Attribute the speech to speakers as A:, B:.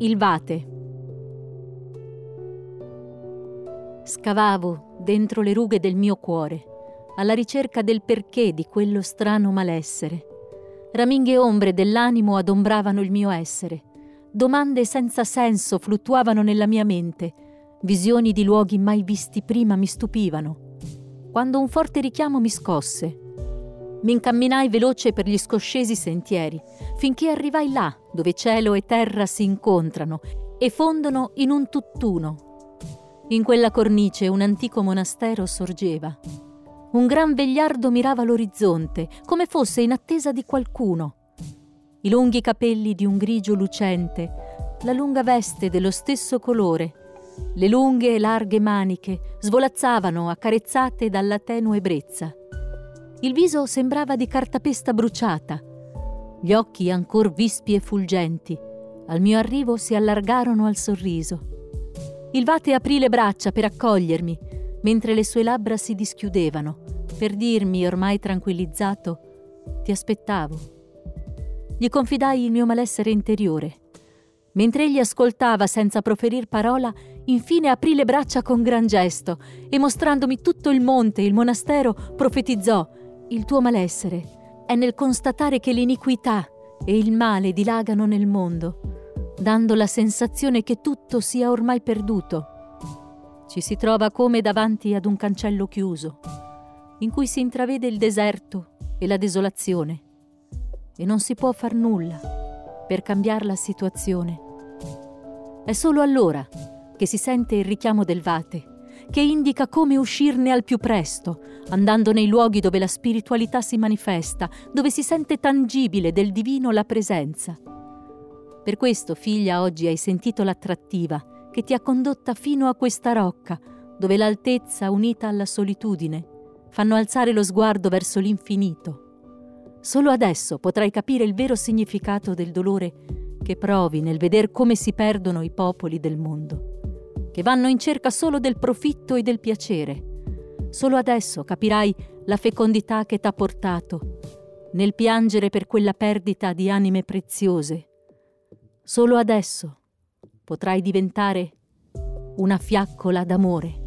A: Il vate. Scavavo dentro le rughe del mio cuore, alla ricerca del perché di quello strano malessere. Raminghe ombre dell'animo adombravano il mio essere. Domande senza senso fluttuavano nella mia mente. Visioni di luoghi mai visti prima mi stupivano. Quando un forte richiamo mi scosse. Mi incamminai veloce per gli scoscesi sentieri, finché arrivai là, dove cielo e terra si incontrano e fondono in un tutt'uno. In quella cornice un antico monastero sorgeva. Un gran vegliardo mirava l'orizzonte, come fosse in attesa di qualcuno. I lunghi capelli di un grigio lucente, la lunga veste dello stesso colore, le lunghe e larghe maniche svolazzavano accarezzate dalla tenue brezza. Il viso sembrava di cartapesta bruciata, gli occhi ancor vispi e fulgenti. Al mio arrivo si allargarono al sorriso. Il vate aprì le braccia per accogliermi, mentre le sue labbra si dischiudevano, per dirmi, ormai tranquillizzato, «Ti aspettavo». Gli confidai il mio malessere interiore. Mentre egli ascoltava senza proferir parola, infine aprì le braccia con gran gesto e, mostrandomi tutto il monte e il monastero, profetizzò: «Il tuo malessere è nel constatare che l'iniquità e il male dilagano nel mondo, dando la sensazione che tutto sia ormai perduto. Ci si trova come davanti ad un cancello chiuso, in cui si intravede il deserto e la desolazione, e non si può far nulla per cambiare la situazione. È solo allora che si sente il richiamo del vate, che indica come uscirne al più presto, andando nei luoghi dove la spiritualità si manifesta, dove si sente tangibile del divino la presenza. Per questo, figlia, oggi hai sentito l'attrattiva che ti ha condotta fino a questa rocca, dove l'altezza unita alla solitudine fanno alzare lo sguardo verso l'infinito. Solo adesso potrai capire il vero significato del dolore che provi nel veder come si perdono i popoli del mondo, che vanno in cerca solo del profitto e del piacere. Solo adesso capirai la fecondità che t'ha portato nel piangere per quella perdita di anime preziose. Solo adesso potrai diventare una fiaccola d'amore.